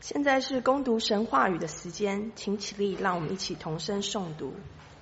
现在是攻读神话语的时间，请起立，让我们一起同声诵读。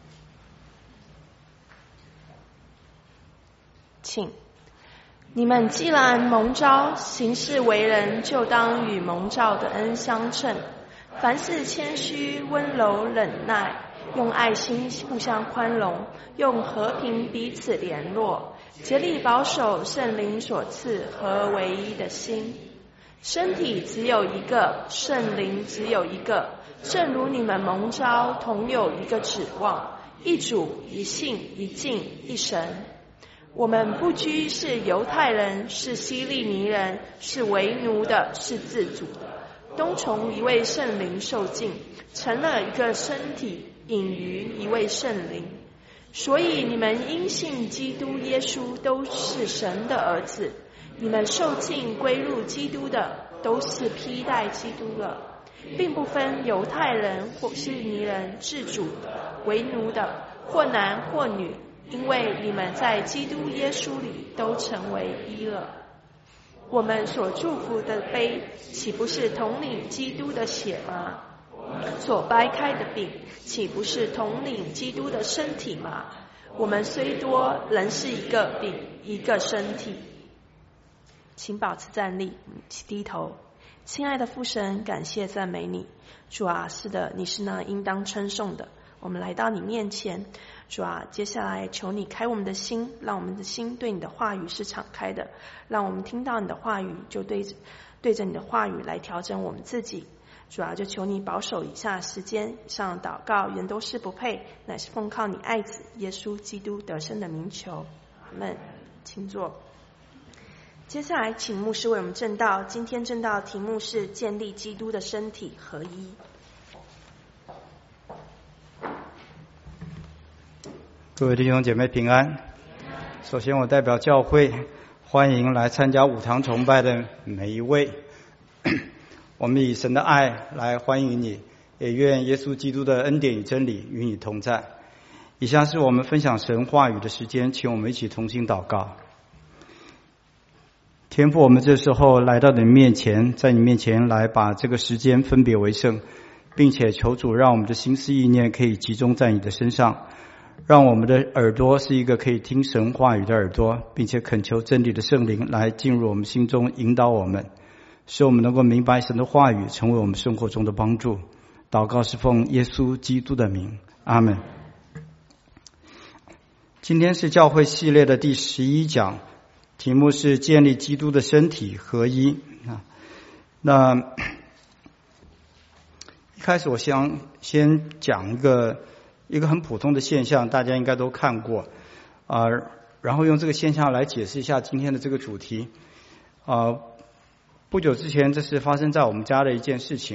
请，你们既然蒙召，行事为人，就当与蒙召的恩相称。凡事谦虚、温柔、忍耐，用爱心互相宽容，用和平彼此联络，竭力保守圣灵所赐和唯一的心。身体只有一个，圣灵只有一个，正如你们蒙召，同有一个指望，一主、一信、一敬、一神。我们不拘是犹太人，是希利尼人，是为奴的，是自主的，都从一位圣灵受浸，成了一个身体，隐于一位圣灵。所以你们因信基督耶稣都是神的儿子，你们受浸归入基督的，都是披戴基督了，并不分犹太人或希利尼人，自主的、为奴的，或男或女，因为你们在基督耶稣里都成为一了。我们所祝福的杯，岂不是统领基督的血吗？所掰开的饼，岂不是统领基督的身体吗？我们虽多，仍是一个饼，一个身体。请保持站立，请低头。亲爱的父神，感谢赞美你。主啊，是的，你是那应当称颂的。我们来到你面前，主啊，接下来求你开我们的心，让我们的心对你的话语是敞开的，让我们听到你的话语，就对着你的话语来调整我们自己。主啊，就求你保守以下时间，上祷告人都是不配，乃是奉靠你爱子耶稣基督得胜的名求。阿们。请坐。接下来请牧师为我们证道，今天证道题目是建立基督的身体合一。 各位弟兄姐妹平安。首先我代表教会欢迎来参加五堂崇拜的每一位，我们以神的爱来欢迎你，也愿耶稣基督的恩典与真理与你同在。以下是我们分享神话语的时间，请我们一起同心祷告。天父，我们这时候来到你面前，在你面前来把这个时间分别为圣，并且求主让我们的心思意念可以集中在你的身上，让我们的耳朵是一个可以听神话语的耳朵，并且恳求真理的圣灵来进入我们心中，引导我们，使我们能够明白神的话语，成为我们生活中的帮助。祷告是奉耶稣基督的名，阿们。今天是教会系列的第11讲，题目是建立基督的身体合一。那一开始我想先讲一个很普通的现象，大家应该都看过然后用这个现象来解释一下今天的这个主题。不久之前，这是发生在我们家的一件事情，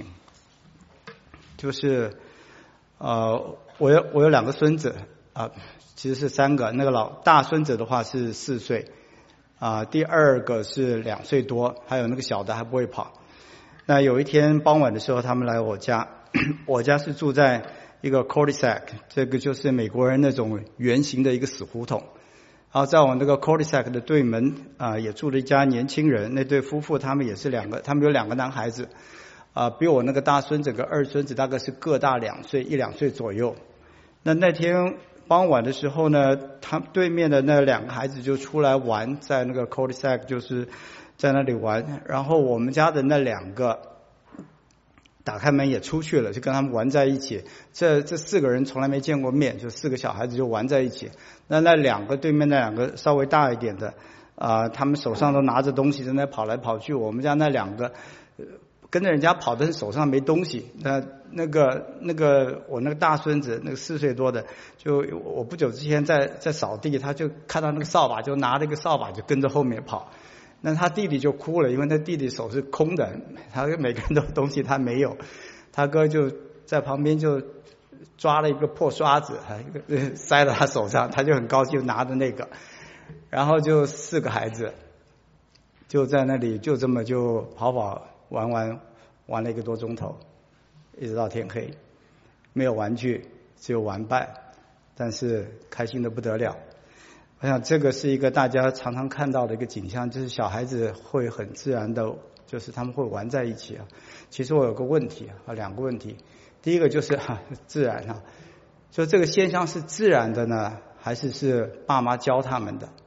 就是我有2个孙子其实是3个，那个大孙子的话是4岁第2个是2岁多，还有那个小的还不会跑。那有一天傍晚的时候，他们来我家我家是住在一个 cul-de-sac， 这个就是美国人那种圆形的一个死胡同。然后在我那个 cul-de-sac 的对门也住了一家年轻人，那对夫妇他们也是他们有2个男孩子比我那个大孙子跟2孙子大概是各大1、2岁左右。那天傍晚的时候呢，他对面的那2个孩子就出来玩，在那个 cul-de-sac 就是在那里玩，然后我们家的那2个打开门也出去了，就跟他们玩在一起。这4个人从来没见过面，就4个小孩子就玩在一起。那2个对面那2个稍微大一点的他们手上都拿着东西在那跑来跑去。我们家那2个跟着人家跑，但是手上没东西。那个我那个大孙子，那个4岁多的，就我不久之前在扫地，他就看到那个扫把，就拿了一个扫把就跟着后面跑。那他弟弟就哭了，因为他弟弟手是空的，他每个人都有东西，他没有。他哥就在旁边就抓了一个破刷子塞到他手上，他就很高兴拿着那个。然后就4个孩子就在那里就这么就跑玩了1个多钟头，一直到天黑。没有玩具，只有玩伴，但是开心的不得了。我想这个是一个大家常常看到的一个景象，就是小孩子会很自然的就是他们会玩在一起啊。其实我有个问题啊，两个问题。第一个就是自然啊，说这个现象是自然的呢，还是爸妈教他们的？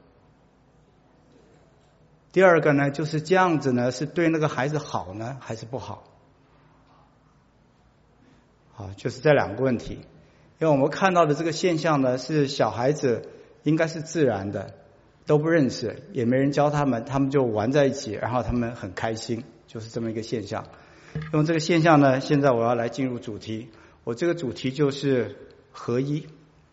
第二个呢，就是这样子呢，是对那个孩子好呢，还是不好？就是这两个问题。因为我们看到的这个现象呢，是小孩子应该是自然的，都不认识，也没人教他们，他们就玩在一起，然后他们很开心，就是这么一个现象。用这个现象呢，现在我要来进入主题。我这个主题就是合一，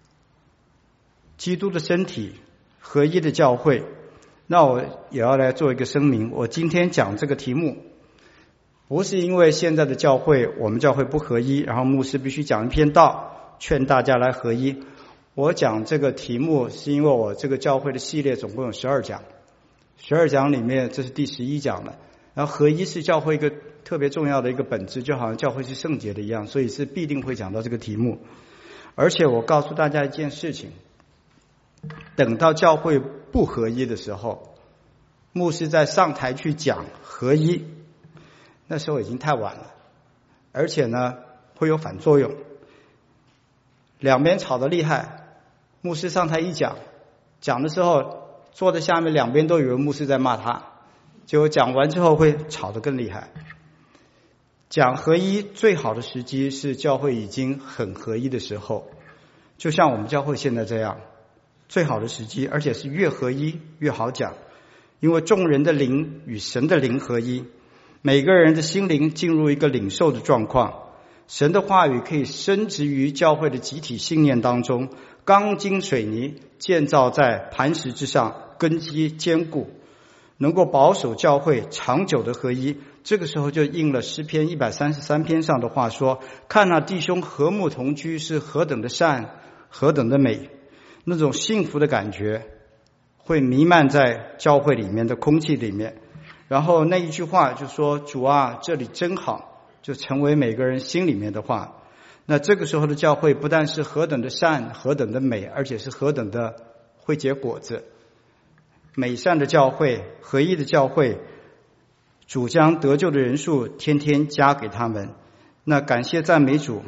基督的身体，合一的教会。那我也要来做一个声明，我今天讲这个题目，不是因为现在的教会我们教会不合一，然后牧师必须讲一篇道劝大家来合一。我讲这个题目是因为我这个教会的系列总共有12讲，12讲里面这是第11讲了。然后合一是教会一个特别重要的一个本质，就好像教会是圣洁的一样，所以是必定会讲到这个题目。而且我告诉大家一件事情，等到教会不合一的时候，牧师在上台去讲合一，那时候已经太晚了，而且呢会有反作用，两边吵得厉害，牧师上台一讲的时候，坐在下面两边都以为牧师在骂他，结果讲完之后会吵得更厉害。讲合一最好的时机是教会已经很合一的时候，就像我们教会现在这样，最好的时机，而且是越合一越好讲，因为众人的灵与神的灵合一，每个人的心灵进入一个领受的状况，神的话语可以深植于教会的集体信念当中，钢筋水泥建造在磐石之上，根基坚固，能够保守教会长久的合一。这个时候就应了诗篇133篇上的话说，看那弟兄和睦同居是何等的善，何等的美，那种幸福的感觉会弥漫在教会里面的空气里面。然后那一句话就说，主啊，这里真好，就成为每个人心里面的话。那这个时候的教会不但是何等的善，何等的美，而且是何等的会结果子。美善的教会，合一的教会，主将得救的人数天天加给他们。那感谢赞美主，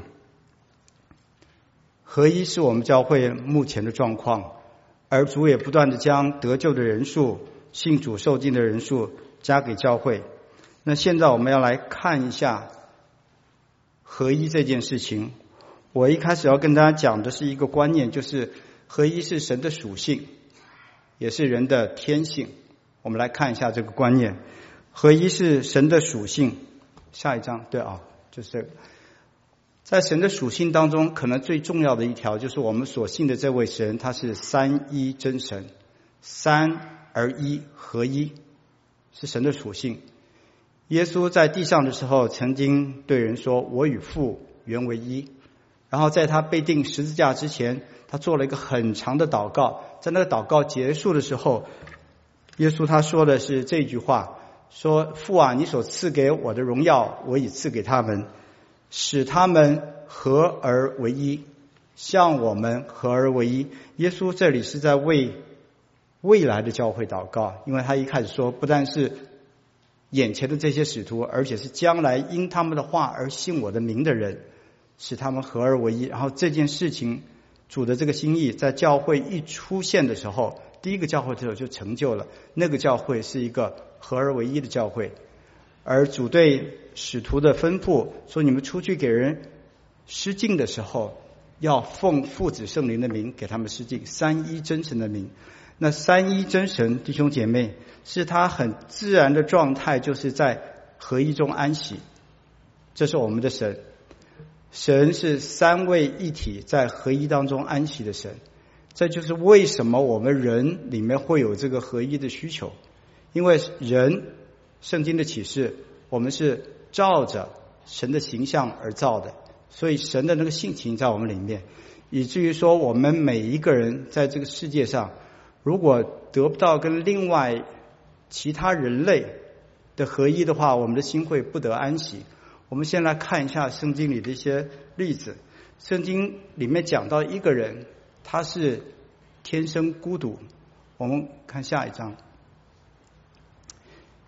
合一是我们教会目前的状况，而主也不断的将得救的人数、信主受尽的人数加给教会。那现在我们要来看一下合一这件事情。我一开始要跟大家讲的是一个观念，就是合一是神的属性，也是人的天性。我们来看一下这个观念，合一是神的属性。下一章，对啊，就是这个。在神的属性当中，可能最重要的一条就是我们所信的这位神，他是三一真神，三而一，合一，是神的属性。耶稣在地上的时候曾经对人说，我与父原为一。然后在他被钉十字架之前，他做了一个很长的祷告，在那个祷告结束的时候，耶稣他说的是这句话，说，父啊，你所赐给我的荣耀我已赐给他们，使他们合而为一，像我们合而为一。耶稣这里是在为未来的教会祷告，因为他一开始说不但是眼前的这些使徒，而且是将来因他们的话而信我的名的人，使他们合而为一。然后这件事情，主的这个心意在教会一出现的时候，第一个教会的时候就成就了，那个教会是一个合而为一的教会。而主对使徒的吩咐说，你们出去给人施浸的时候，要奉父子圣灵的名给他们施浸，三一真神的名。那三一真神，弟兄姐妹，是他很自然的状态，就是在合一中安息。这是我们的神，神是三位一体在合一当中安息的神。这就是为什么我们人里面会有这个合一的需求，因为人圣经的启示，我们是照着神的形象而造的，所以神的那个性情在我们里面，以至于说我们每一个人在这个世界上，如果得不到跟另外其他人类的合一的话，我们的心会不得安息。我们先来看一下圣经里的一些例子。圣经里面讲到一个人，他是天生孤独。我们看下一章。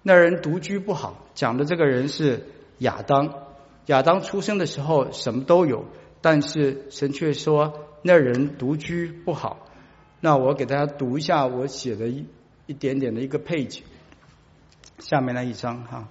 那人独居不好，讲的这个人是亚当。亚当出生的时候什么都有，但是神却说那人独居不好。那我给大家读一下我写的一点点的一个 page， 下面那一张哈。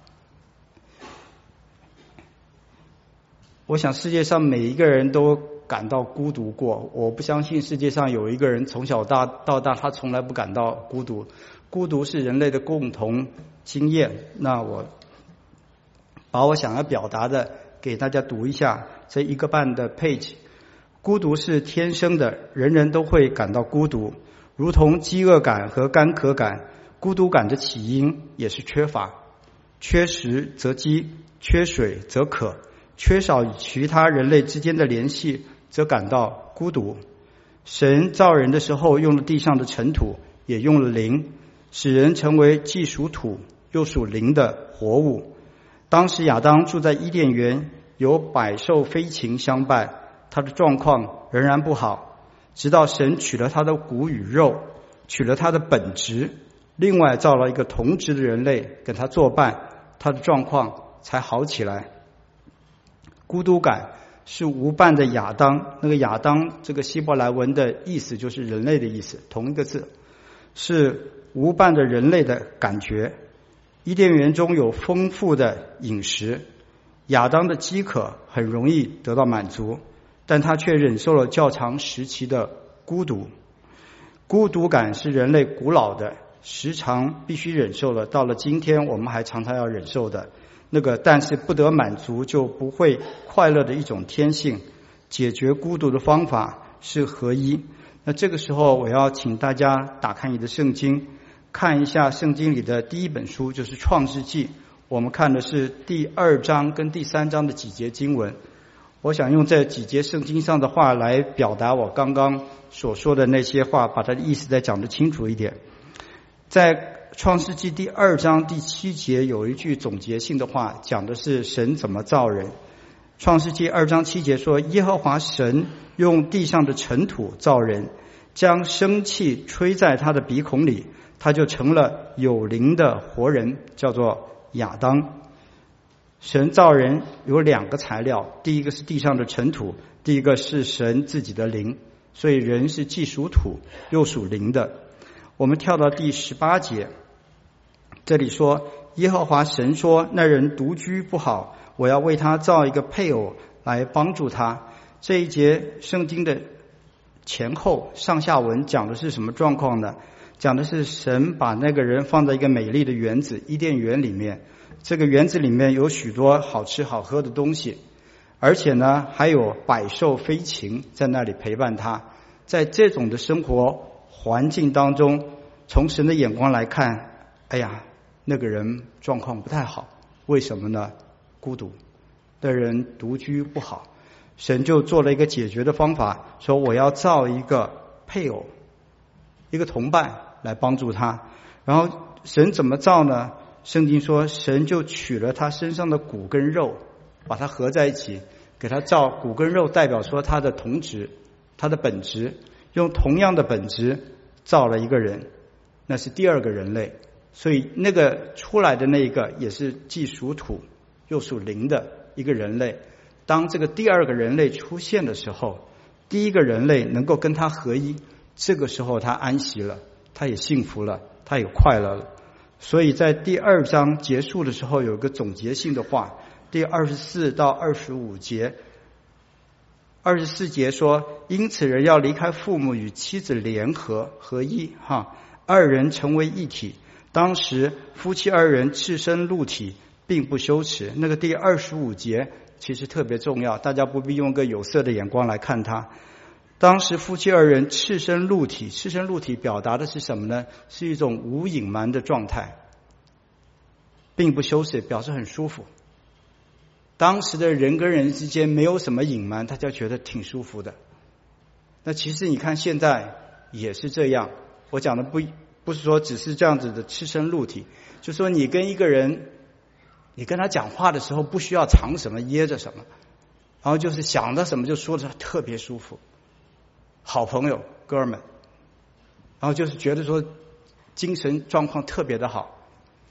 我想世界上每一个人都感到孤独过，我不相信世界上有一个人从小到大他从来不感到孤独。孤独是人类的共同经验。那我把我想要表达的给大家读一下这1个半的 page。 孤独是天生的，人人都会感到孤独，如同饥饿感和干渴感。孤独感的起因也是缺乏，缺食则饥，缺水则渴，缺少与其他人类之间的联系则感到孤独。神造人的时候用了地上的尘土，也用了灵，使人成为既属土又属灵的活物。当时亚当住在伊甸园，有百兽飞禽相伴，他的状况仍然不好，直到神取了他的骨与肉，取了他的本质，另外造了一个同质的人类跟他作伴，他的状况才好起来。孤独感是无伴的亚当，那个亚当这个希伯来文的意思就是人类的意思，同一个字，是无伴的人类的感觉。伊甸园中有丰富的饮食，亚当的饥渴很容易得到满足，但他却忍受了较长时期的孤独。孤独感是人类古老的，时常必须忍受的，到了今天我们还常常要忍受的那个，但是不得满足就不会快乐的一种天性。解决孤独的方法是合一。那这个时候我要请大家打开你的圣经，看一下圣经里的第1本书，就是创世纪。我们看的是第2章跟第3章的几节经文。我想用这几节圣经上的话来表达我刚刚所说的那些话，把它的意思再讲得清楚一点。在创世纪第2章第7节有一句总结性的话，讲的是神怎么造人。创世纪2章7节说，耶和华神用地上的尘土造人，将生气吹在他的鼻孔里，他就成了有灵的活人，叫做亚当。神造人有2个材料，第一个是地上的尘土，第一个是神自己的灵，所以人是既属土又属灵的。我们跳到第18节，这里说耶和华神说，那人独居不好，我要为他造一个配偶来帮助他。这一节圣经的前后上下文讲的是什么状况呢？讲的是神把那个人放在一个美丽的园子伊甸园里面，这个园子里面有许多好吃好喝的东西，而且呢还有百兽飞禽在那里陪伴他。在这种的生活环境当中，从神的眼光来看，哎呀，那个人状况不太好。为什么呢？孤独的人独居不好，神就做了一个解决的方法，说我要造一个配偶，一个同伴来帮助他。然后神怎么造呢？圣经说神就取了他身上的骨跟肉，把它合在一起，给他造骨跟肉，代表说他的同质，他的本质，用同样的本质造了一个人，那是第2个人类。所以那个出来的那一个也是既属土又属灵的一个人类。当这个第2个人类出现的时候，第1个人类能够跟他合一，这个时候他安息了，他也幸福了，他也快乐了。所以在第2章结束的时候有一个总结性的话，第24到25节。24节说，因此人要离开父母，与妻子联合合一，2人成为一体。当时夫妻2人赤身露体，并不羞耻。那个第25节其实特别重要，大家不必用个有色的眼光来看它。当时夫妻2人赤身露体，赤身露体表达的是什么呢？是一种无隐瞒的状态，并不羞耻，表示很舒服。当时的人跟人之间没有什么隐瞒，大家觉得挺舒服的。那其实你看现在也是这样，我讲的不是说只是这样子的赤身露体，就说你跟一个人，你跟他讲话的时候不需要藏什么掖着什么，然后就是想到什么就说着特别舒服，好朋友哥们，然后就是觉得说精神状况特别的好。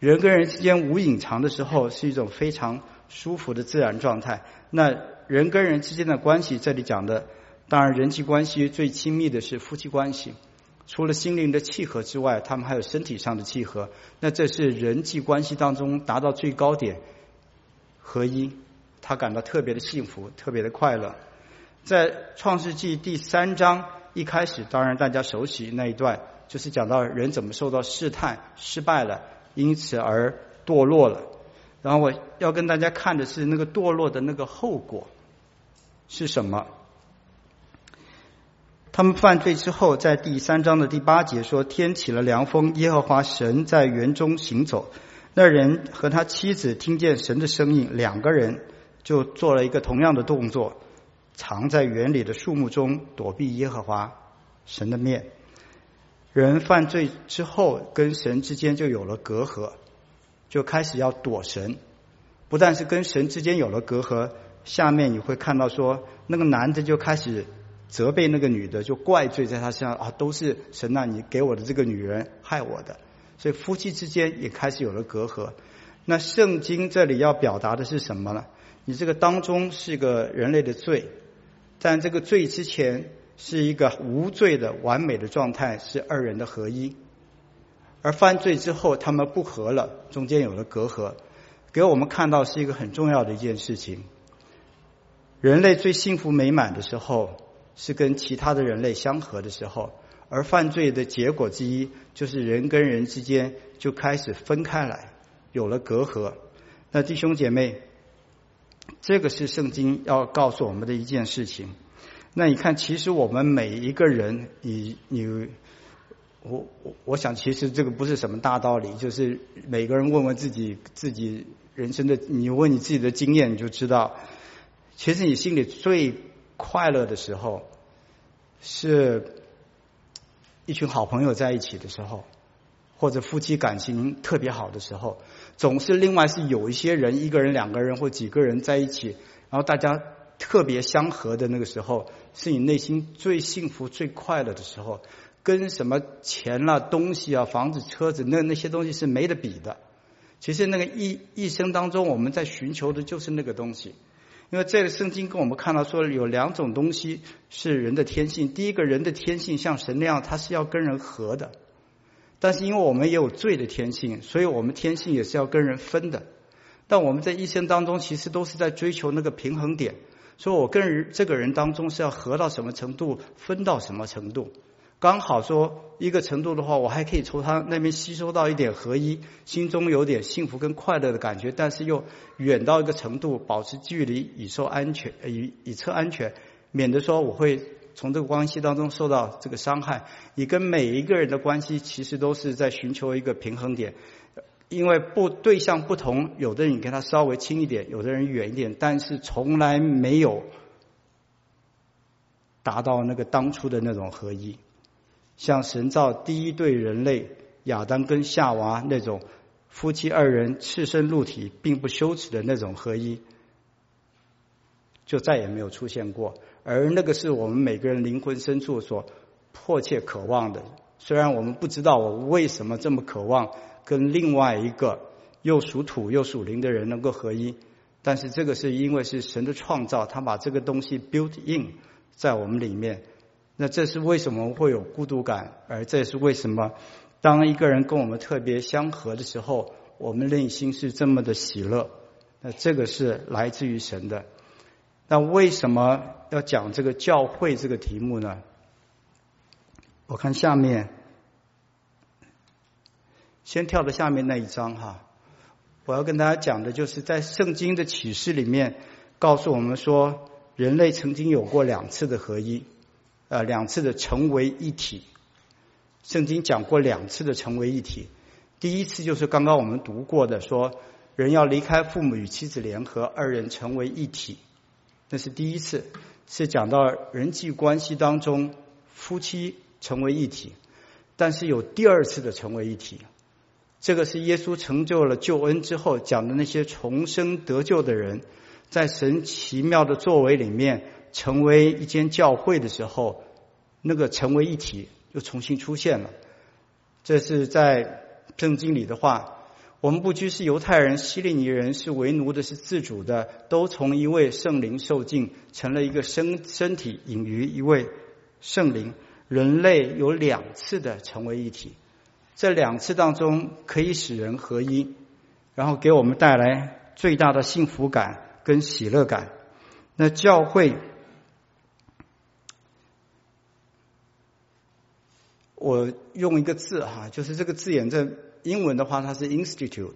人跟人之间无隐藏的时候，是一种非常舒服的自然状态。那人跟人之间的关系，这里讲的当然人际关系最亲密的是夫妻关系，除了心灵的契合之外，他们还有身体上的契合，那这是人际关系当中达到最高点，合一，他感到特别的幸福，特别的快乐。在创世纪第3章一开始，当然大家熟悉那一段，就是讲到人怎么受到试探，失败了，因此而堕落了。然后我要跟大家看的是那个堕落的那个后果是什么。他们犯罪之后，在第3章的第8节说，天起了凉风，耶和华神在园中行走，那人和他妻子听见神的声音，两个人就做了一个同样的动作，藏在园里的树木中，躲避耶和华神的面。人犯罪之后，跟神之间就有了隔阂，就开始要躲神。不但是跟神之间有了隔阂，下面你会看到说，那个男的就开始责备那个女的，就怪罪在他身上啊，都是神啊，你给我的这个女人害我的。所以夫妻之间也开始有了隔阂。那圣经这里要表达的是什么呢？你这个当中是个人类的罪，但这个罪之前是一个无罪的完美的状态，是二人的合一。而犯罪之后他们不和了，中间有了隔阂，给我们看到是一个很重要的一件事情。人类最幸福美满的时候是跟其他的人类相合的时候，而犯罪的结果之一就是人跟人之间就开始分开来，有了隔阂。那弟兄姐妹，这个是圣经要告诉我们的一件事情。那你看，其实我们每一个人，我想其实这个不是什么大道理，就是每个人问问自己人生的，你问你自己的经验，你就知道，其实你心里最快乐的时候是一群好朋友在一起的时候，或者夫妻感情特别好的时候。总是另外是有一些人，一个人两个人或几个人在一起，然后大家特别相合的那个时候，是你内心最幸福最快乐的时候。跟什么钱啦、东西啊、房子、车子，那些东西是没得比的。其实那个一生当中，我们在寻求的就是那个东西。因为这个圣经跟我们看到说，有2种东西是人的天性。第一个，人的天性像神那样，他是要跟人和的。但是因为我们也有罪的天性，所以我们天性也是要跟人分的。但我们在一生当中其实都是在追求那个平衡点，说我跟这个人当中是要和到什么程度，分到什么程度。刚好说一个程度的话，我还可以从他那边吸收到一点合一，心中有点幸福跟快乐的感觉，但是又远到一个程度，保持距离，以测安全，免得说我会从这个关系当中受到这个伤害。你跟每一个人的关系其实都是在寻求一个平衡点，因为对象不同，有的人跟他稍微亲一点，有的人远一点，但是从来没有达到那个当初的那种合一。像神造第一对人类亚当跟夏娃那种夫妻2人赤身露体并不羞耻的那种合一，就再也没有出现过。而那个是我们每个人灵魂深处所迫切渴望的。虽然我们不知道我为什么这么渴望跟另外一个又属土又属灵的人能够合一，但是这个是因为是神的创造，他把这个东西 built in 在我们里面。那这是为什么会有孤独感，而这是为什么当一个人跟我们特别相合的时候，我们内心是这么的喜乐。那这个是来自于神的。那为什么要讲这个教会这个题目呢？我看下面，先跳到下面那一章哈。我要跟大家讲的就是在圣经的启示里面告诉我们说，人类曾经有过2次的合一，2次的成为一体。圣经讲过2次的成为一体。第一次就是刚刚我们读过的，说人要离开父母与妻子联合，2人成为一体，那是第一次，是讲到人际关系当中夫妻成为一体。但是有第2次的成为一体，这个是耶稣成就了救恩之后讲的那些重生得救的人，在神奇妙的作为里面成为一间教会的时候，那个成为一体又重新出现了。这是在圣经里的话。 我们不拘是犹太人、希利尼人，是为奴的，是自主的，都从一位圣灵受浸，成了一个身体，隐于一位圣灵。人类有2次的成为一体，这2次当中可以使人合一，然后给我们带来最大的幸福感跟喜乐感。那教会，我用一个字就是这个字眼在英文的话它是 institute，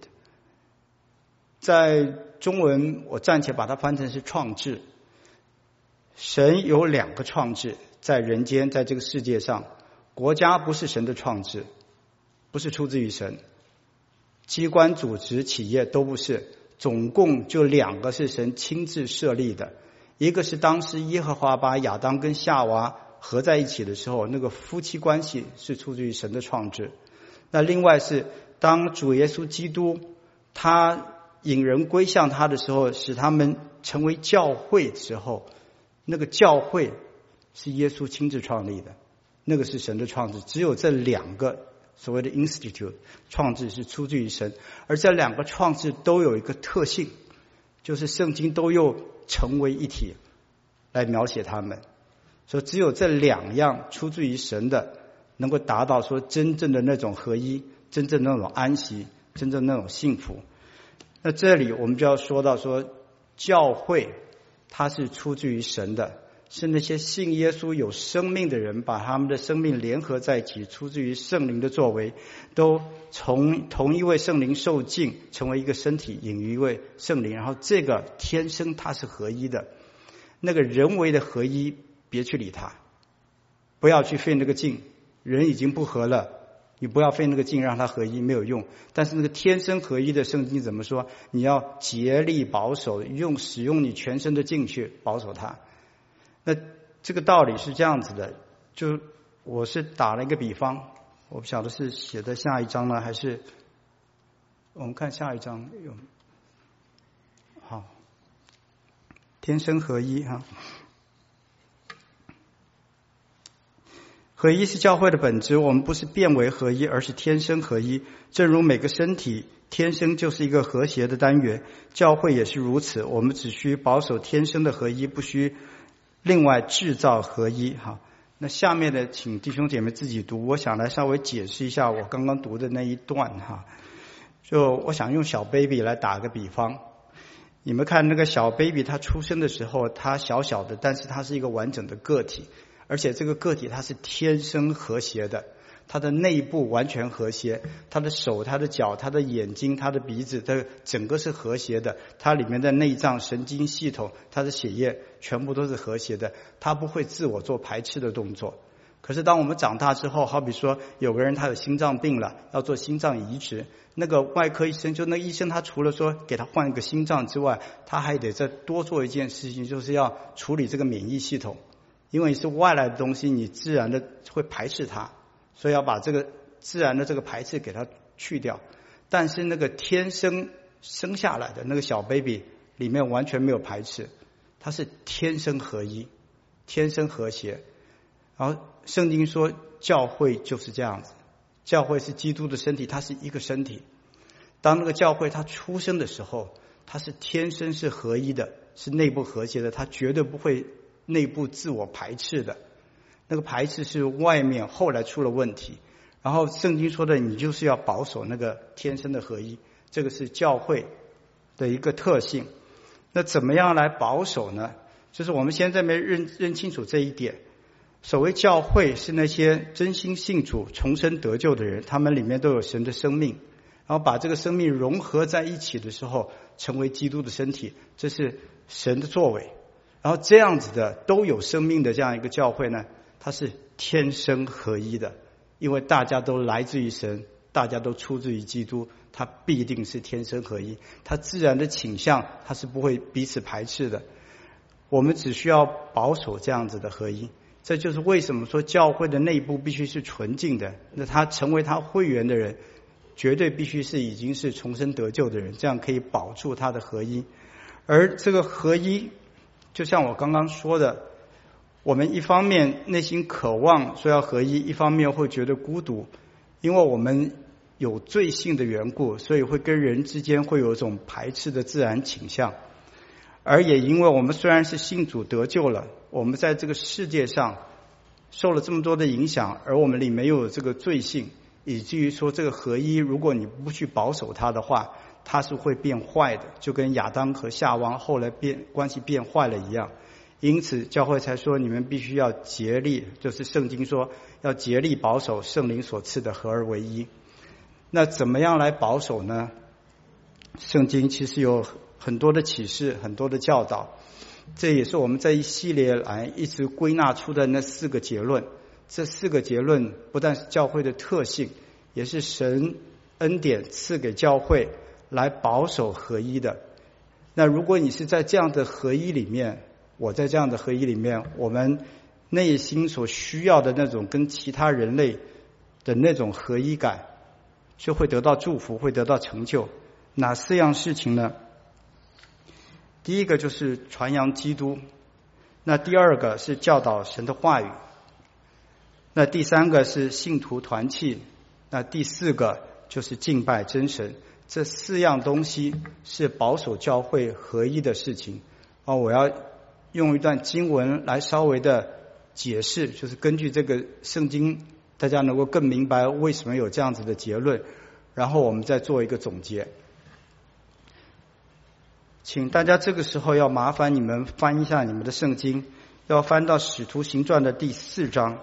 在中文我暂且把它翻成是创制。神有2个创制在人间，在这个世界上。国家不是神的创制，不是出自于神，机关组织企业都不是，总共就2个是神亲自设立的。一个是当时耶和华把亚当跟夏娃合在一起的时候，那个夫妻关系是出自于神的创制。那另外是当主耶稣基督他引人归向他的时候，使他们成为教会的时候，那个教会是耶稣亲自创立的，那个是神的创制。只有这2个所谓的 institute 创制是出自于神，而这2个创制都有一个特性，就是圣经都又成为一体来描写他们。所以只有这2样出自于神的，能够达到说真正的那种合一，真正的那种安息，真正的那种幸福。那这里我们就要说到说，教会它是出自于神的，是那些信耶稣有生命的人把他们的生命联合在一起，出自于圣灵的作为，都从同一位圣灵受浸，成为一个身体，隐于一位圣灵。然后这个天生它是合一的，那个人为的合一别去理它，不要去费那个劲，人已经不合了，你不要费那个劲让它合一，没有用。但是那个天生合一的圣经怎么说？你要竭力保守，使用你全身的劲去保守它。那这个道理是这样子的，就我是打了一个比方，我不晓得是写在下一章呢，还是我们看下一章有。好，天生合一合一是教会的本质，我们不是变为合一，而是天生合一。正如每个身体天生就是一个和谐的单元，教会也是如此，我们只需保守天生的合一，不需另外制造合一。那下面的请弟兄姐妹自己读，我想来稍微解释一下我刚刚读的那一段就我想用小 baby 来打个比方，你们看那个小 baby 他出生的时候他小小的，但是他是一个完整的个体，而且这个个体它是天生和谐的，它的内部完全和谐，它的手、它的脚、它的眼睛、它的鼻子，它整个是和谐的，它里面的内脏、神经系统、它的血液全部都是和谐的，它不会自我做排斥的动作。可是当我们长大之后，好比说有个人他有心脏病了，要做心脏移植，那个外科医生就那医生他除了说给他换一个心脏之外，他还得再多做一件事情，就是要处理这个免疫系统，因为是外来的东西，你自然的会排斥它，所以要把这个自然的这个排斥给它去掉。但是那个天生生下来的那个小 baby 里面完全没有排斥，它是天生合一，天生和谐。然后圣经说教会就是这样子，教会是基督的身体，它是一个身体。当那个教会它出生的时候，它是天生是合一的，是内部和谐的，它绝对不会内部自我排斥的，那个排斥是外面后来出了问题。然后圣经说的你就是要保守那个天生的合一，这个是教会的一个特性。那怎么样来保守呢？就是我们现在没认清楚这一点。所谓教会是那些真心信主重生得救的人，他们里面都有神的生命，然后把这个生命融合在一起的时候成为基督的身体，这是神的作为。然后这样子的都有生命的这样一个教会呢，它是天生合一的，因为大家都来自于神，大家都出自于基督，它必定是天生合一，它自然的倾向它是不会彼此排斥的。我们只需要保守这样子的合一，这就是为什么说教会的内部必须是纯净的，那他成为他会员的人绝对必须是已经是重生得救的人，这样可以保住他的合一。而这个合一就像我刚刚说的，我们一方面内心渴望说要合一，一方面会觉得孤独，因为我们有罪性的缘故，所以会跟人之间会有一种排斥的自然倾向。而也因为我们虽然是信主得救了，我们在这个世界上受了这么多的影响，而我们里面又有这个罪性，以至于说这个合一，如果你不去保守它的话，它是会变坏的，就跟亚当和夏娃后来关系变坏了一样。因此教会才说你们必须要竭力，就是圣经说要竭力保守圣灵所赐的合而为一。那怎么样来保守呢？圣经其实有很多的启示，很多的教导，这也是我们这一系列来一直归纳出的那4个结论。这4个结论不但是教会的特性，也是神恩典赐给教会来保守合一的。那如果你是在这样的合一里面，我在这样的合一里面，我们内心所需要的那种跟其他人类的那种合一感，就会得到祝福，会得到成就。哪4样事情呢？第一个就是传扬基督，那第2个是教导神的话语，那第3个是信徒团契，那第4个就是敬拜真神。这4样东西是保守教会合一的事情。我要用一段经文来稍微的解释，就是根据这个圣经，大家能够更明白为什么有这样子的结论，然后我们再做一个总结。请大家这个时候要麻烦你们翻一下你们的圣经，要翻到使徒行传的第4章。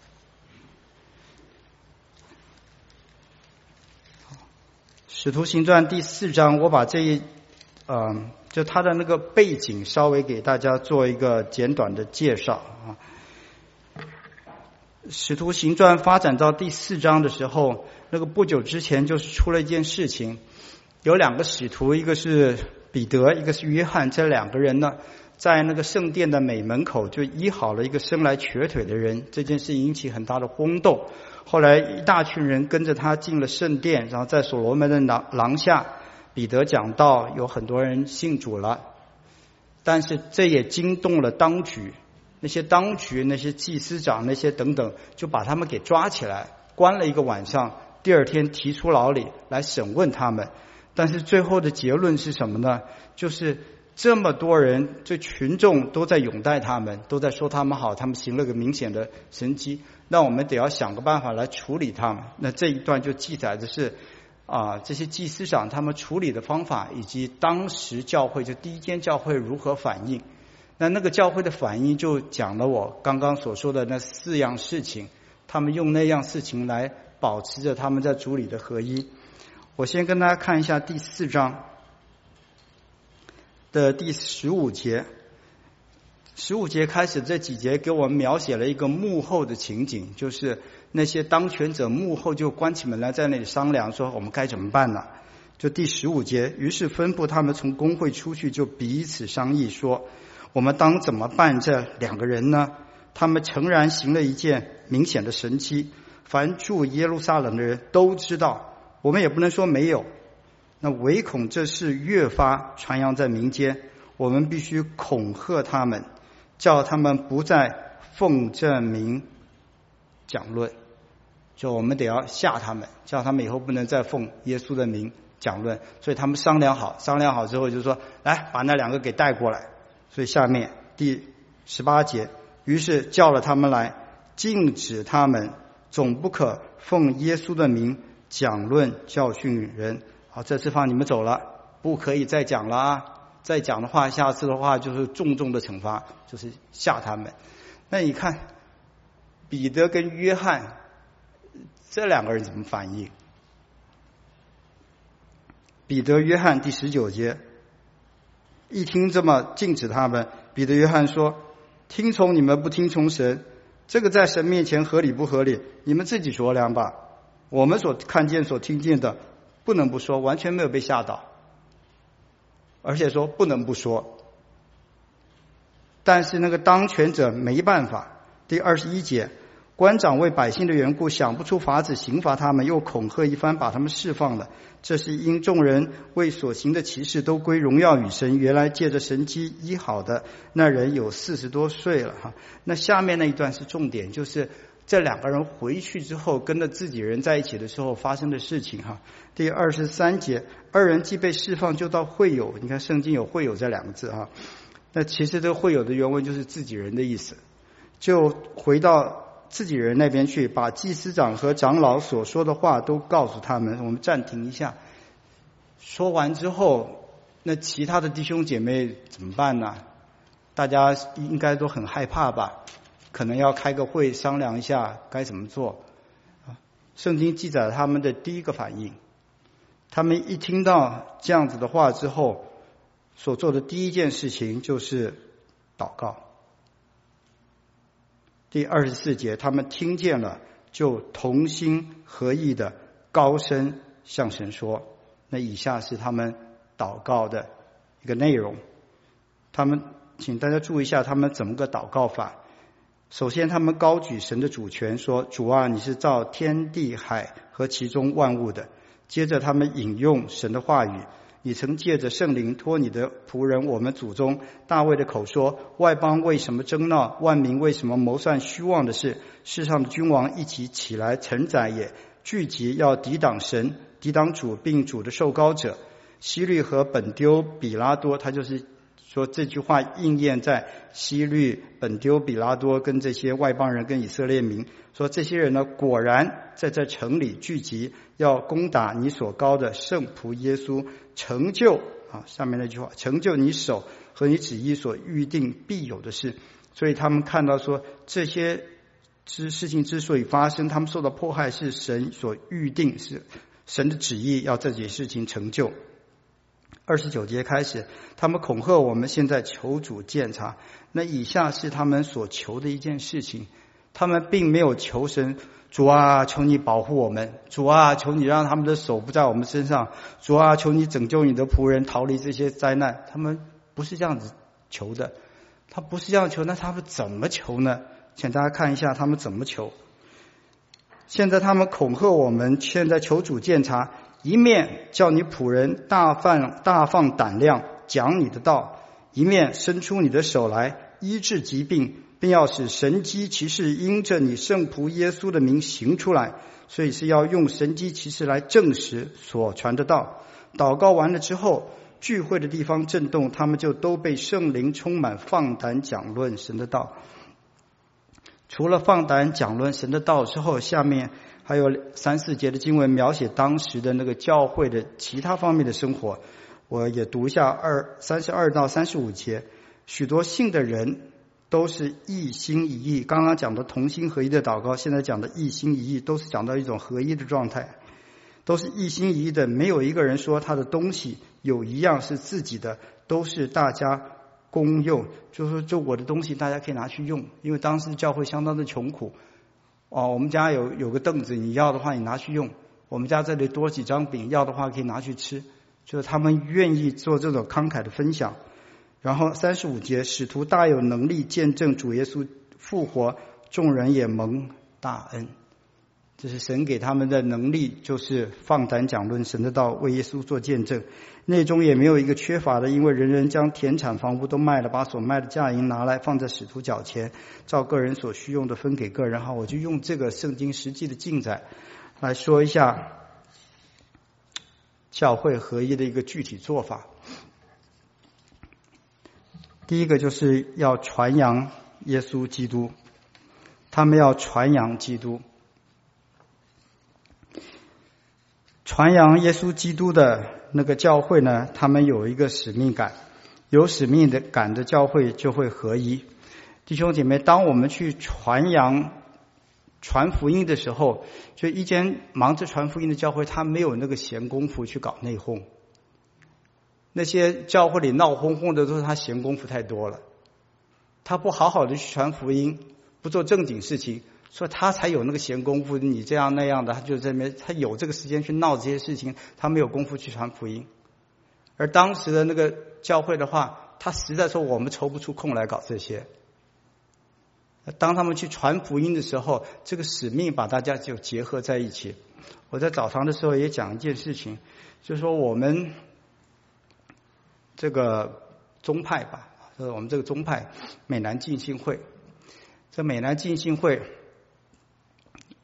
使徒行传第4章，我把就它的那个背景稍微给大家做一个简短的介绍啊。使徒行传发展到第4章的时候，那个不久之前就是出了一件事情，有2个使徒，一个是彼得，一个是约翰，这2个人呢，在那个圣殿的美门口就医好了一个生来瘸腿的人，这件事引起很大的轰动。后来一大群人跟着他进了圣殿，然后在所罗门的廊下，彼得讲道，有很多人信主了。但是这也惊动了当局，那些祭司长那些等等，就把他们给抓起来，关了一个晚上，第2天提出牢里来审问他们。但是最后的结论是什么呢？就是这么多人，这群众都在拥戴他们，都在说他们好，他们行了个明显的神迹，那我们得要想个办法来处理他们。那这一段就记载的是这些祭司长他们处理的方法，以及当时教会就第一间教会如何反应。那个教会的反应就讲了我刚刚所说的那4样事情，他们用那样事情来保持着他们在主里的合一。我先跟大家看一下第4章的第15节。15节开始这几节给我们描写了一个幕后的情景，就是那些当权者幕后就关起门来在那里商量，说我们该怎么办呢？就第15节，于是吩咐他们从公会出去，就彼此商议说，我们当怎么办这2个人呢？他们诚然行了一件明显的神迹，凡住耶路撒冷的人都知道，我们也不能说没有。那唯恐这事越发传扬在民间，我们必须恐吓他们，叫他们不再奉这名讲论。就我们得要吓他们，叫他们以后不能再奉耶稣的名讲论。所以他们商量好之后就说，来把那2个给带过来。所以下面第18节，于是叫了他们来，禁止他们，总不可奉耶稣的名讲论教训人。好，这次放你们走了，不可以再讲了啊！再讲的话，下次的话就是重重的惩罚，就是吓他们。那你看彼得跟约翰这2个人怎么反应？彼得约翰第19节，一听这么禁止他们，彼得约翰说，听从你们不听从神，这个在神面前合理不合理？你们自己酌量吧。我们所看见所听见的不能不说，完全没有被吓到，而且说不能不说。但是那个当权者没办法。第21节，官长为百姓的缘故想不出法子刑罚他们，又恐吓一番，把他们释放了。这是因众人为所行的奇事都归荣耀与神，原来借着神迹医好的那人有40多岁了。那下面那一段是重点，就是这两个人回去之后跟着自己人在一起的时候发生的事情哈。第23节，二人既被释放，就到会友。你看圣经有会友这两个字哈，那其实这个会友的原文就是自己人的意思，就回到自己人那边去，把祭司长和长老所说的话都告诉他们。我们暂停一下，说完之后，那其他的弟兄姐妹怎么办呢？大家应该都很害怕吧，可能要开个会商量一下该怎么做。圣经记载他们的第一个反应，他们一听到这样子的话之后，所做的第一件事情就是祷告。第24节，他们听见了，就同心合意的高声向神说。那以下是他们祷告的一个内容。他们，请大家注意一下他们怎么个祷告法。首先他们高举神的主权，说主啊，你是造天地海和其中万物的。接着他们引用神的话语，你曾借着圣灵托你的仆人我们祖宗大卫的口说，外邦为什么争闹，万民为什么谋算虚妄的事，世上的君王一起起来承载也，聚集要抵挡神，抵挡主并主的受膏者。希律和本丢比拉多，他就是说这句话应验在希律、本丢、比拉多跟这些外邦人跟以色列民，说这些人呢果然在这城里聚集，要攻打你所膏的圣仆耶稣，成就下面那句话，成就你手和你旨意所预定必有的事。所以他们看到说这些事情之所以发生，他们受到迫害是神所预定，是神的旨意要这些事情成就。29节开始，他们恐吓我们现在求主鉴察。那以下是他们所求的一件事情，他们并没有求神，主啊，求你保护我们，主啊，求你让他们的手不在我们身上，主啊，求你拯救你的仆人逃离这些灾难。他们不是这样子求的，他不是这样求，那他们怎么求呢？请大家看一下他们怎么求。现在他们恐吓我们，现在求主鉴察，一面叫你仆人大放胆量讲你的道，一面伸出你的手来医治疾病，并要使神迹奇事因着你圣仆耶稣的名行出来。所以是要用神迹奇事来证实所传的道。祷告完了之后，聚会的地方震动，他们就都被圣灵充满，放胆讲论神的道。除了放胆讲论神的道之后，下面还有3、4节的经文描写当时的那个教会的其他方面的生活。我也读一下32到35节。许多信的人都是一心一意，刚刚讲的同心合一的祷告，现在讲的一心一意，都是讲到一种合一的状态，都是一心一意的，没有一个人说他的东西有一样是自己的，都是大家公用，就是说就我的东西大家可以拿去用。因为当时教会相当的穷苦我们家有个凳子，你要的话你拿去用，我们家这里多几张饼，要的话可以拿去吃，就是他们愿意做这种慷慨的分享。然后35节，使徒大有能力见证主耶稣复活，众人也蒙大恩。这是神给他们的能力，就是放胆讲论神的道，为耶稣做见证。内中也没有一个缺乏的，因为人人将田产房屋都卖了，把所卖的价银拿来放在使徒脚前，照个人所需用的分给个人。好，我就用这个圣经实际的记载来说一下教会合一的一个具体做法。第一个就是要传扬耶稣基督，他们要传扬基督。传扬耶稣基督的那个教会呢，他们有一个使命感，有使命感的教会就会合一。弟兄姐妹，当我们去传福音的时候，就一间忙着传福音的教会，他没有那个闲工夫去搞内讧。那些教会里闹哄哄的都是他闲工夫太多了，他不好好的去传福音，不做正经事情，所以他才有那个闲工夫，你这样那样的，他就在那边，他有这个时间去闹这些事情，他没有功夫去传福音。而当时的那个教会的话，他实在说我们抽不出空来搞这些。当他们去传福音的时候，这个使命把大家就结合在一起。我在早堂的时候也讲一件事情，就是说我们这个宗派吧，就是我们这个宗派美南浸信会，这美南浸信会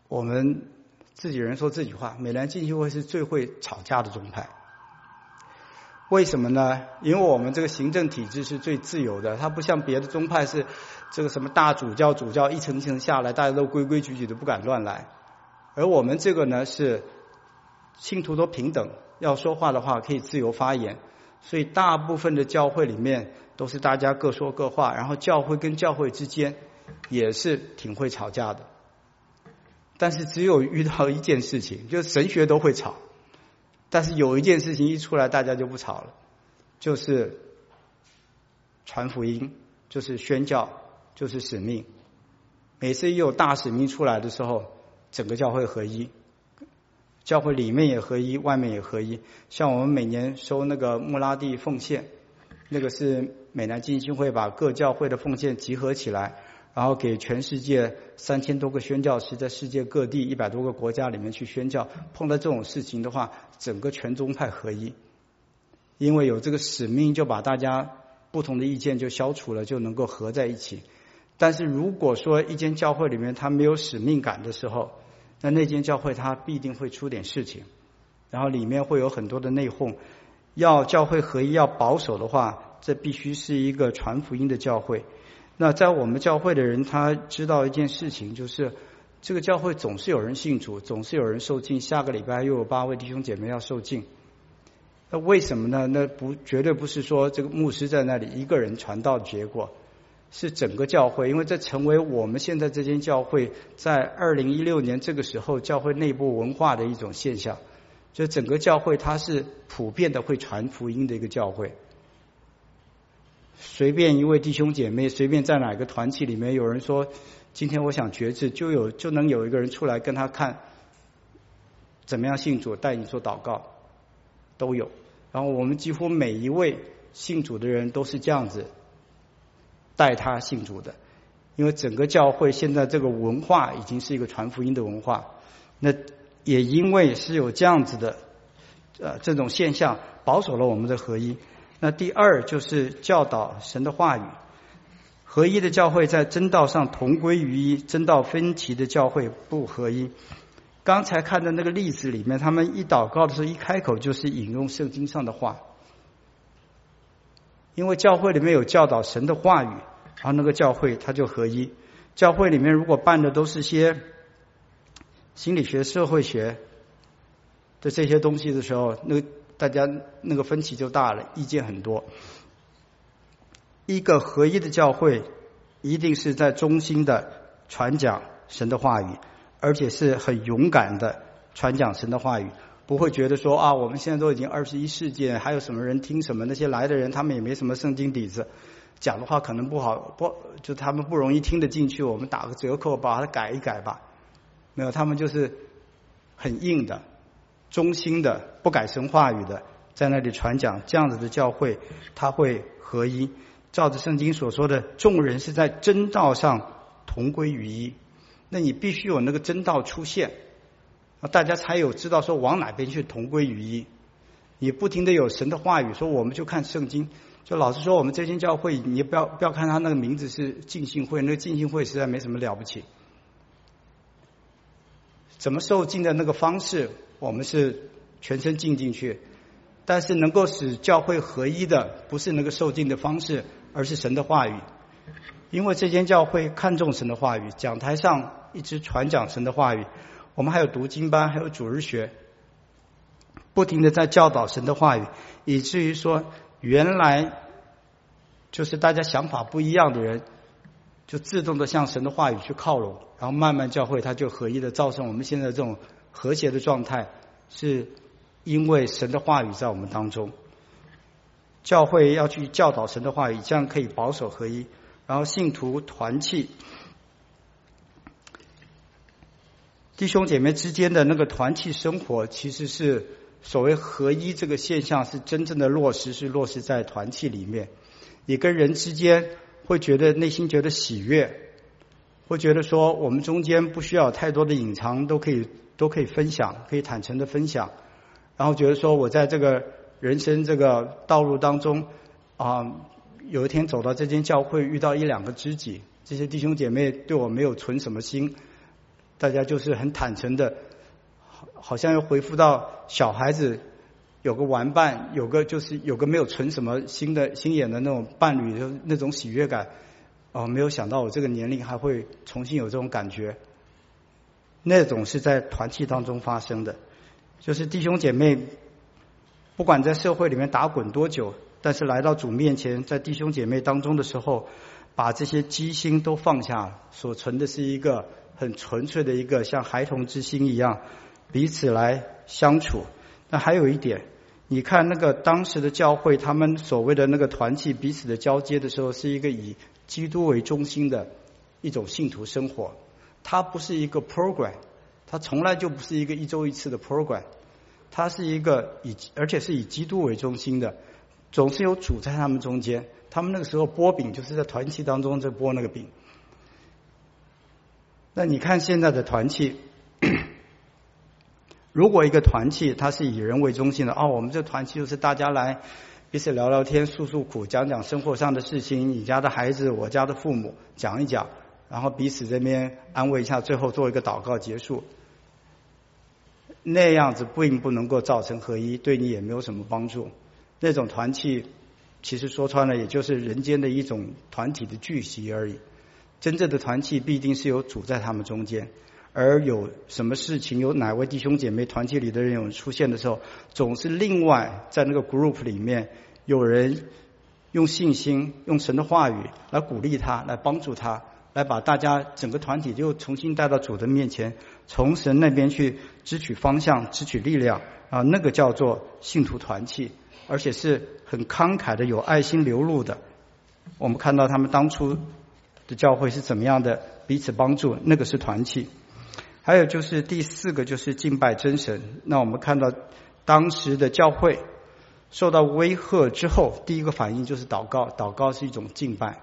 我们自己人说自己话，美兰浸信会是最会吵架的宗派。为什么呢？因为我们这个行政体制是最自由的，它不像别的宗派是这个什么大主教一层一层下来，大家都规规矩矩的不敢乱来。而我们这个呢是信徒都平等，要说话的话可以自由发言，所以大部分的教会里面都是大家各说各话，然后教会跟教会之间也是挺会吵架的。但是只有遇到一件事情，就是神学都会吵，但是有一件事情一出来大家就不吵了，就是传福音，就是宣教，就是使命。每次一有大使命出来的时候，整个教会合一，教会里面也合一，外面也合一。像我们每年收那个穆拉地奉献，那个是美南浸信会把各教会的奉献集合起来，然后给全世界3000多个宣教师在世界各地100多个国家里面去宣教。碰到这种事情的话，整个全宗派合一，因为有这个使命，就把大家不同的意见就消除了，就能够合在一起。但是如果说一间教会里面它没有使命感的时候，那间教会它必定会出点事情，然后里面会有很多的内讧。要教会合一要保守的话，这必须是一个传福音的教会。那在我们教会的人他知道一件事情，就是这个教会总是有人信主，总是有人受浸，下个礼拜又有8位弟兄姐妹要受浸。那为什么呢？那绝对不是说这个牧师在那里一个人传道的结果，是整个教会。因为这成为我们现在这间教会在2016年这个时候教会内部文化的一种现象，就整个教会它是普遍的会传福音的一个教会。随便一位弟兄姐妹，随便在哪个团体里面有人说今天我想决志，就能有一个人出来跟他看怎么样信主，带你做祷告，都有。然后我们几乎每一位信主的人都是这样子带他信主的，因为整个教会现在这个文化已经是一个传福音的文化。那也因为是有这样子的这种现象，保守了我们的合一。那第二就是教导神的话语。合一的教会在真道上同归于一，真道分歧的教会不合一。刚才看的那个例子里面，他们一祷告的时候一开口就是引用圣经上的话，因为教会里面有教导神的话语，然后那个教会它就合一。教会里面如果办的都是些心理学、社会学的这些东西的时候，大家那个分歧就大了，意见很多。一个合一的教会一定是在忠心的传讲神的话语，而且是很勇敢的传讲神的话语，不会觉得说啊，我们现在都已经21世纪，还有什么人听什么，那些来的人他们也没什么圣经底子，讲的话可能不好，就他们不容易听得进去，我们打个折扣把它改一改吧。没有，他们就是很硬的、忠心的、不改神话语的在那里传讲。这样子的教会它会合一，照着圣经所说的，众人是在真道上同归于一。那你必须有那个真道出现，大家才有知道说往哪边去同归于一。你不停的有神的话语，说我们就看圣经。就老实说，我们这间教会，你不要看他那个名字是浸信会，那个浸信会实在没什么了不起。怎么受浸的那个方式，我们是全身浸进去，但是能够使教会合一的不是那个受浸的方式，而是神的话语。因为这间教会看重神的话语，讲台上一直传讲神的话语，我们还有读经班，还有主日学，不停的在教导神的话语，以至于说原来就是大家想法不一样的人就自动的向神的话语去靠拢，然后慢慢教会它就合一的造成我们现在这种和谐的状态，是因为神的话语在我们当中。教会要去教导神的话语，这样可以保守合一，然后信徒团契，弟兄姐妹之间的那个团契生活，其实是所谓合一这个现象是真正的落实，是落实在团契里面。你跟人之间会觉得内心觉得喜悦，会觉得说我们中间不需要太多的隐藏，都可以分享，可以坦诚的分享，然后觉得说我在这个人生这个道路当中有一天走到这间教会遇到1-2个知己，这些弟兄姐妹对我没有存什么心， 大家就是很坦诚的，好像又恢复到小孩子有个玩伴，有个没有存什么心眼的那种伴侣的那种喜悦感。没有想到我这个年龄还会重新有这种感觉。那种是在团契当中发生的，就是弟兄姐妹不管在社会里面打滚多久，但是来到主面前，在弟兄姐妹当中的时候，把这些机心都放下，所存的是一个很纯粹的一个像孩童之心一样彼此来相处。那还有一点，你看那个当时的教会，他们所谓的那个团契彼此的交接的时候，是一个以基督为中心的一种信徒生活，它不是一个 program， 它从来就不是一个一周一次的 program， 它是一个而且是以基督为中心的，总是有主在他们中间。他们那个时候拨饼就是在团契当中在拨那个饼。那你看现在的团契，如果一个团契它是以人为中心的，我们这团契就是大家来彼此聊聊天，诉诉苦，讲讲生活上的事情，你家的孩子我家的父母讲一讲，然后彼此这边安慰一下，最后做一个祷告结束，那样子并不能够造成合一，对你也没有什么帮助。那种团契其实说穿了也就是人间的一种团体的聚集而已。真正的团契必定是有主在他们中间，而有什么事情有哪位弟兄姐妹团契里的人有出现的时候，总是另外在那个 group 里面有人用信心用神的话语来鼓励他，来帮助他，来把大家整个团体又重新带到主的面前，从神那边去支取方向支取力量那个叫做信徒团契，而且是很慷慨的有爱心流露的。我们看到他们当初的教会是怎么样的彼此帮助，那个是团契。还有就是第四个就是敬拜真神。那我们看到当时的教会受到威吓之后，第一个反应就是祷告，祷告是一种敬拜。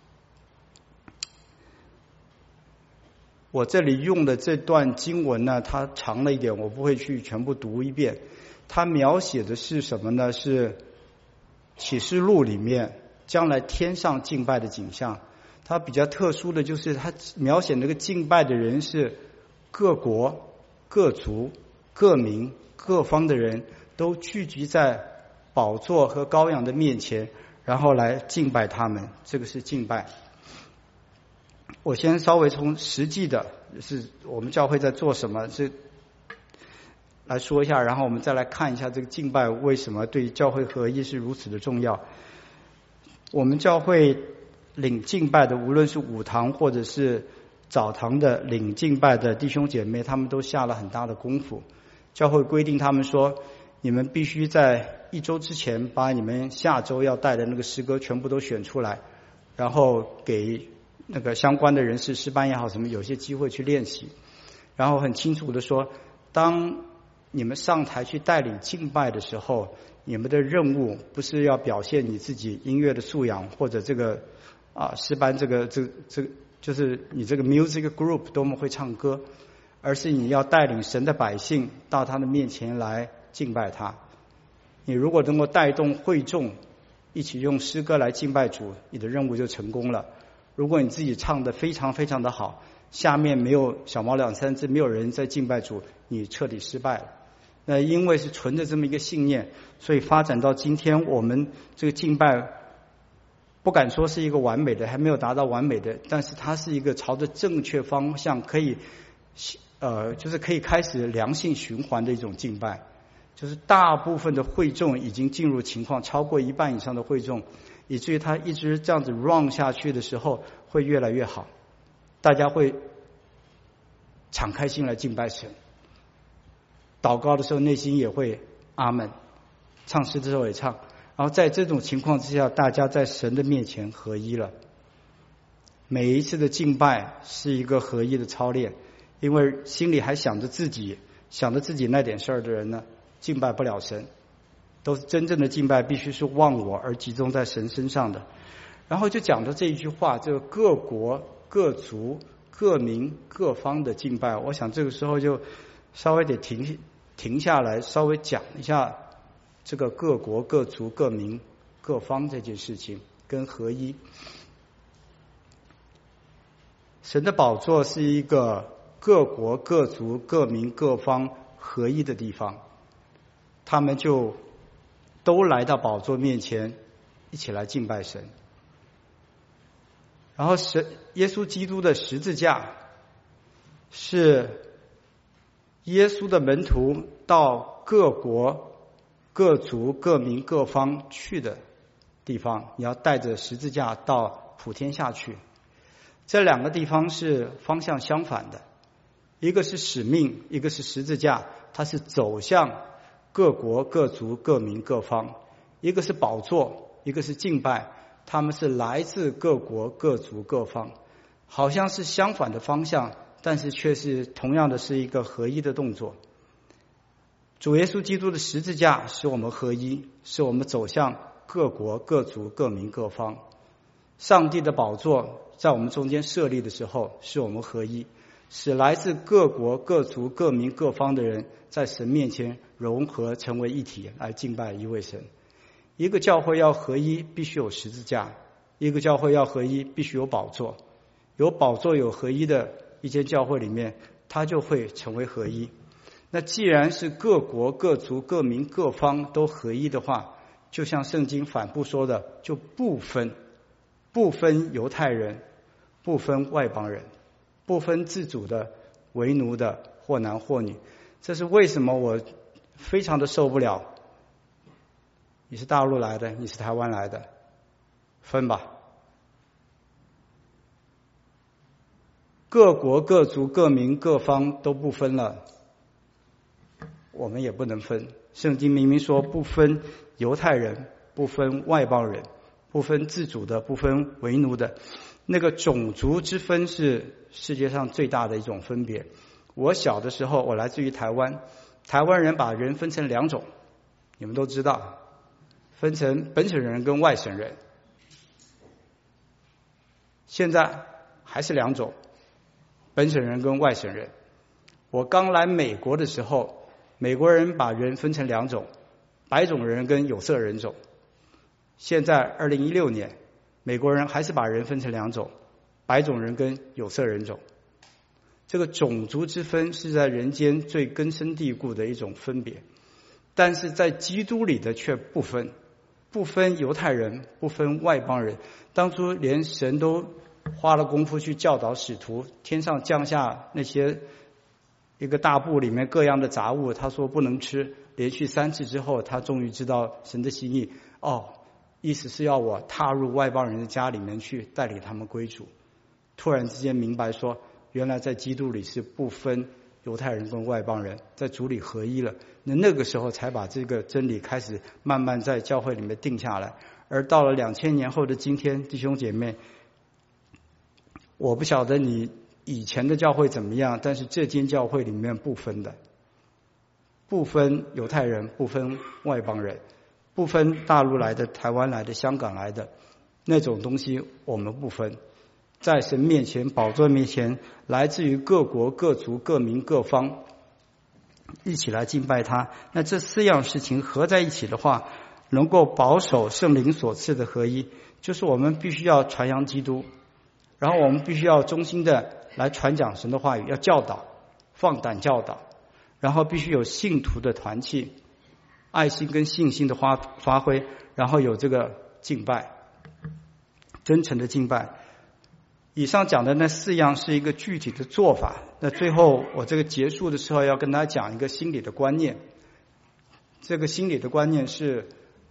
我这里用的这段经文呢，它长了一点，我不会去全部读一遍。它描写的是什么呢？是启示录里面将来天上敬拜的景象。它比较特殊的就是它描写那个敬拜的人是各国各族各民各方的人都聚集在宝座和羔羊的面前，然后来敬拜他们，这个是敬拜。我先稍微从实际的是我们教会在做什么是来说一下，然后我们再来看一下这个敬拜为什么对教会合一是如此的重要。我们教会领敬拜的，无论是午堂或者是早堂的领敬拜的弟兄姐妹，他们都下了很大的功夫。教会规定他们说，你们必须在1周之前把你们下周要带的那个诗歌全部都选出来，然后给那个相关的人士诗班也好什么有些机会去练习，然后很清楚的说，当你们上台去带领敬拜的时候，你们的任务不是要表现你自己音乐的素养，或者这个诗班这就是你这个 music group 多么会唱歌，而是你要带领神的百姓到他的面前来敬拜他。你如果能够带动会众一起用诗歌来敬拜主，你的任务就成功了。如果你自己唱得非常非常的好，下面没有小毛两三只，没有人在敬拜主，你彻底失败了。那因为是存着这么一个信念，所以发展到今天，我们这个敬拜不敢说是一个完美的，还没有达到完美的，但是它是一个朝着正确方向，可以就是可以开始良性循环的一种敬拜。就是大部分的会众已经进入情况，超过1半以上的会众，以至于他一直这样子 run 下去的时候会越来越好，大家会敞开心来敬拜神，祷告的时候内心也会阿们，唱诗的时候也唱，然后在这种情况之下，大家在神的面前合一了。每一次的敬拜是一个合一的操练，因为心里还想着自己那点事儿的人呢，敬拜不了神。都是真正的敬拜必须是忘我而集中在神身上的。然后就讲到这一句话，这个各国各族各民各方的敬拜，我想这个时候就稍微得停下来，稍微讲一下这个各国各族各民各方这件事情跟合一。神的宝座是一个各国各族各民各方合一的地方，他们就都来到宝座面前，一起来敬拜神。然后耶稣基督的十字架是耶稣的门徒到各国各族各民各方去的地方，你要带着十字架到普天下去。这两个地方是方向相反的，一个是使命，一个是十字架，它是走向各国各族各民各方。一个是宝座，一个是敬拜，他们是来自各国各族各方，好像是相反的方向，但是却是同样的是一个合一的动作。主耶稣基督的十字架使我们合一，使我们走向各国各族各民各方。上帝的宝座在我们中间设立的时候，使我们合一，使来自各国各族各民各方的人在神面前融合成为一体，来敬拜一位神。一个教会要合一，必须有十字架；一个教会要合一，必须有宝座。有宝座有合一的一间教会里面，它就会成为合一。那既然是各国各族各民各方都合一的话，就像圣经反复说的，就不分犹太人，不分外邦人，不分自主的为奴的，或男或女。这是为什么我非常的受不了。你是大陆来的，你是台湾来的，分吧。各国各族各民各方都不分了，我们也不能分。圣经明明说不分犹太人，不分外邦人，不分自主的，不分为奴的。那个种族之分是世界上最大的一种分别。我小的时候，我来自于台湾，台湾人把人分成两种，你们都知道，分成本省人跟外省人。现在还是两种，本省人跟外省人。我刚来美国的时候，美国人把人分成两种，白种人跟有色人种。现在2016年，美国人还是把人分成两种，白种人跟有色人种。这个种族之分是在人间最根深蒂固的一种分别，但是在基督里的却不分，不分犹太人，不分外邦人。当初连神都花了功夫去教导使徒，天上降下那些一个大布里面各样的杂物，他说不能吃，连续3次之后，他终于知道神的心意。意思是要我踏入外邦人的家里面去，带领他们归主。突然之间明白说，原来在基督里是不分犹太人跟外邦人，在主里合一了。那个时候才把这个真理开始慢慢在教会里面定下来。而到了2000年后的今天，弟兄姐妹，我不晓得你以前的教会怎么样，但是这间教会里面不分的，不分犹太人，不分外邦人，不分大陆来的、台湾来的、香港来的，那种东西我们不分。在神面前、宝座面前，来自于各国各族各民各方，一起来敬拜他。那这4样事情合在一起的话，能够保守圣灵所赐的合一，就是我们必须要传扬基督，然后我们必须要忠心的来传讲神的话语，要教导，放胆教导，然后必须有信徒的团契，爱心跟信心的发挥，然后有这个敬拜，真诚的敬拜。以上讲的那4样是一个具体的做法。那最后我这个结束的时候要跟大家讲一个心理的观念，这个心理的观念是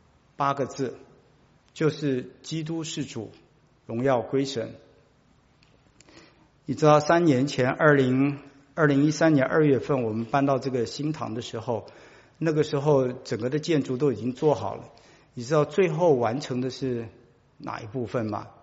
8个字，就是基督是主，荣耀归神。你知道3年前2013年2月份我们搬到这个新堂的时候，那个时候整个的建筑都已经做好了。你知道最后完成的是哪一部分吗？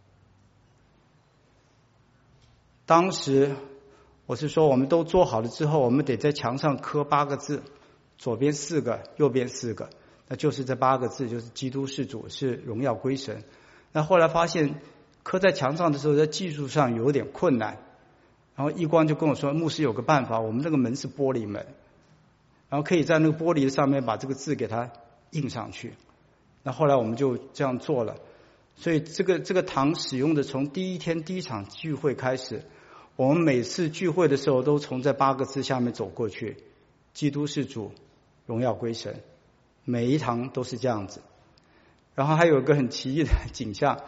当时我是说我们都做好了之后，我们得在墙上刻8个字，左边4个，右边4个，那就是这8个字，就是基督是主，是荣耀归神。那后来发现刻在墙上的时候，在技术上有点困难，然后义光就跟我说，牧师有个办法，我们这个门是玻璃门，然后可以在那个玻璃上面把这个字给它印上去。那后来我们就这样做了。所以这个堂使用的从第一天第一场聚会开始， 我们每次聚会的时候都从这8个字下面走过去，基督是主，荣耀归神，每一堂都是这样子。然后还有一个很奇异的景象，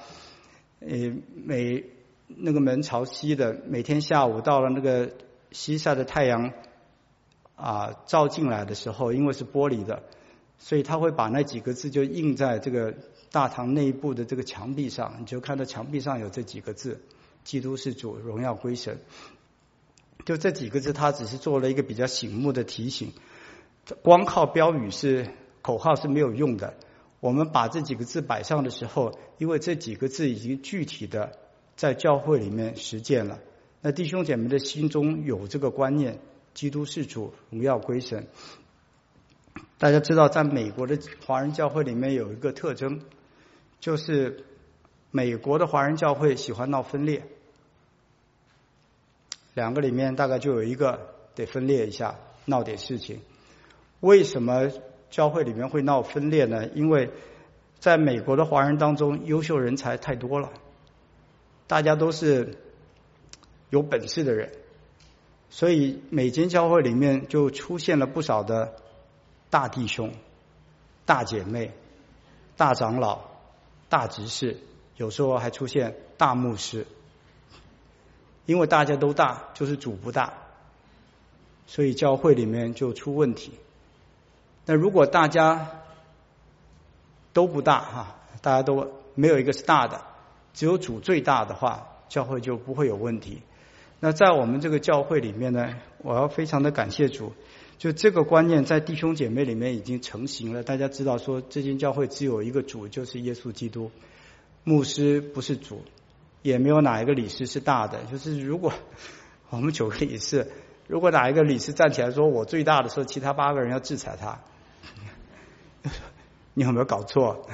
那个门朝西的，每天下午到了那个西晒的太阳照进来的时候，因为是玻璃的，所以他会把那几个字就印在这个大堂内部的这个墙壁上，你就看到墙壁上有这几个字，基督是主，荣耀归神。就这几个字他只是做了一个比较醒目的提醒，光靠标语口号是没有用的。我们把这几个字摆上的时候，因为这几个字已经具体的在教会里面实践了，那弟兄姐妹的心中有这个观念，基督是主，荣耀归神。大家知道在美国的华人教会里面有一个特征，就是美国的华人教会喜欢闹分裂，两个里面大概就有一个得分裂一下，闹点事情。为什么教会里面会闹分裂呢？因为在美国的华人当中，优秀人才太多了，大家都是有本事的人，所以每间教会里面就出现了不少的大弟兄、大姐妹、大长老、大执事，有时候还出现大牧师。因为大家都大，就是主不大，所以教会里面就出问题。那如果大家都不大大家都没有一个是大的，只有主最大的话，教会就不会有问题。那在我们这个教会里面呢，我要非常的感谢主，就这个观念在弟兄姐妹里面已经成型了。大家知道说这间教会只有一个主，就是耶稣基督，牧师不是主，也没有哪一个理事是大的。就是如果我们9个理事，如果哪一个理事站起来说我最大的时候，其他8个人要制裁他，你有没有搞错？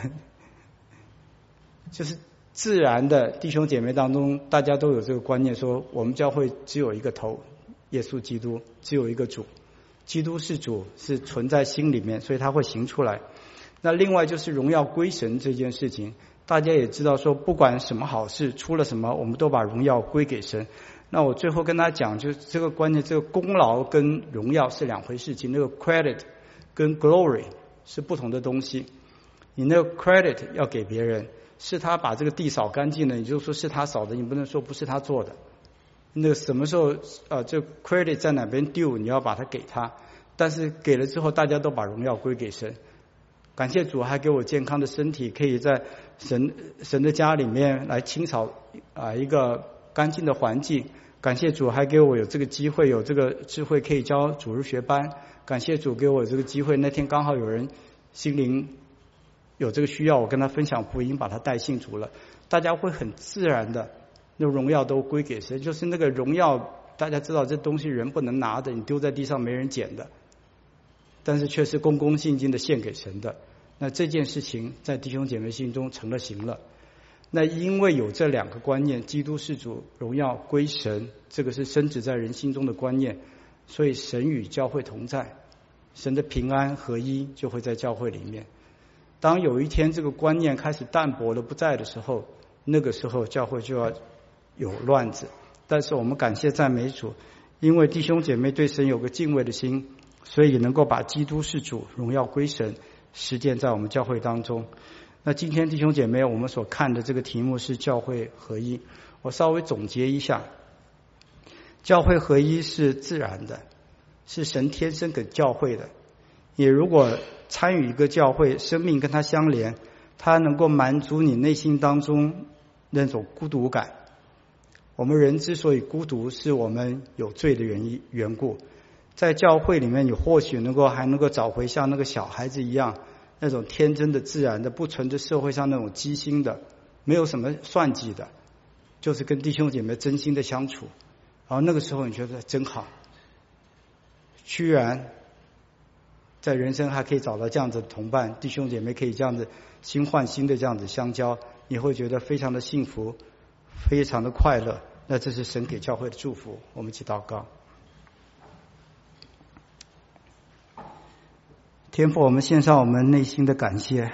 就是自然的弟兄姐妹当中，大家都有这个观念，说我们教会只有一个头，耶稣基督，只有一个主，基督是主，是存在心里面，所以他会行出来。那另外就是荣耀归神这件事情，大家也知道说，不管什么好事出了什么，我们都把荣耀归给神。那我最后跟他讲，就是这个观念，这个功劳跟荣耀是2回事情，那个 credit 跟 glory 是不同的东西。你那个 credit 要给别人，是他把这个地扫干净了，你就说是他扫的，你不能说不是他做的。那个什么时候这 credit 在哪边丢，你要把它给他，但是给了之后，大家都把荣耀归给神。感谢主还给我健康的身体，可以在神的家里面来清扫一个干净的环境。感谢主还给我有这个机会，有这个智慧可以教主日学班。感谢主给我这个机会，那天刚好有人心灵有这个需要，我跟他分享福音，把他带信主了。大家会很自然的，那荣耀都归给神。就是那个荣耀，大家知道这东西人不能拿的，你丢在地上没人捡的，但是却是恭恭敬敬的献给神的。那这件事情在弟兄姐妹心中成了形了。那因为有这2个观念，基督是主，荣耀归神，这个是深植在人心中的观念，所以神与教会同在，神的平安合一就会在教会里面。当有一天这个观念开始淡薄了，不在的时候，那个时候教会就要有乱子。但是我们感谢赞美主，因为弟兄姐妹对神有个敬畏的心，所以能够把基督是主，荣耀归神实践在我们教会当中。那今天弟兄姐妹，我们所看的这个题目是教会合一。我稍微总结一下，教会合一是自然的，是神天生给教会的。也如果参与一个教会，生命跟它相连，它能够满足你内心当中那种孤独感。我们人之所以孤独，是我们有罪的缘故。在教会里面，你或许还能够找回像那个小孩子一样那种天真的、自然的，不存着社会上那种机心的，没有什么算计的，就是跟弟兄姐妹真心的相处。然后那个时候你觉得真好，居然在人生还可以找到这样子的同伴，弟兄姐妹可以这样子心换心的这样子相交，你会觉得非常的幸福，非常的快乐。那这是神给教会的祝福。我们一起祷告。天父，我们献上我们内心的感谢，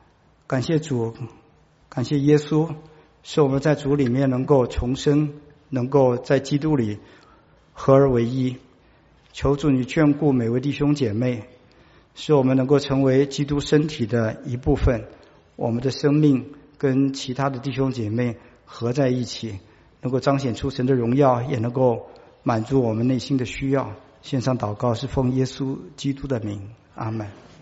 感谢主，感谢耶稣，使我们在主里面能够重生， 能够在基督里合而为一。求主你眷顾每位弟兄姐妹，使我们能够成为基督身体的一部分，我们的生命跟其他的弟兄姐妹合在一起，能够彰显出神的荣耀，也能够满足我们内心的需要。献上祷告是奉耶稣基督的名，阿们。